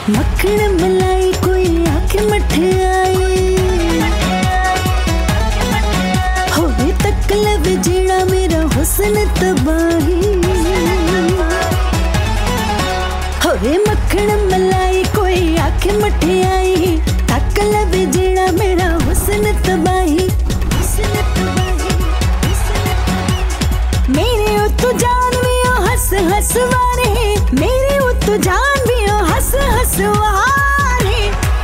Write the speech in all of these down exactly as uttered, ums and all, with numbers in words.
मक्खन मलाई कोई आखे मठियाई होवे तकलब जेड़ा मेरा हुस्न तबाही होवे मक्खन मलाई कोई आखे मठियाई तकलब जेड़ा मेरा हुस्न तबाही मेरे उत्तो जान भी ओ हस हस वारे मेरे उत्तो जान भी ओ हस हस वारे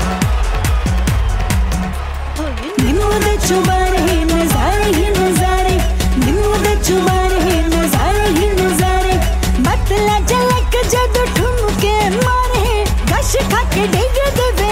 निम्मो दे चुबारे नजारे ही नजारे निम्मो दे चुबारे नजारे ही नजारे बतला झलक जद ठुमके मारे गश खा के डिग दे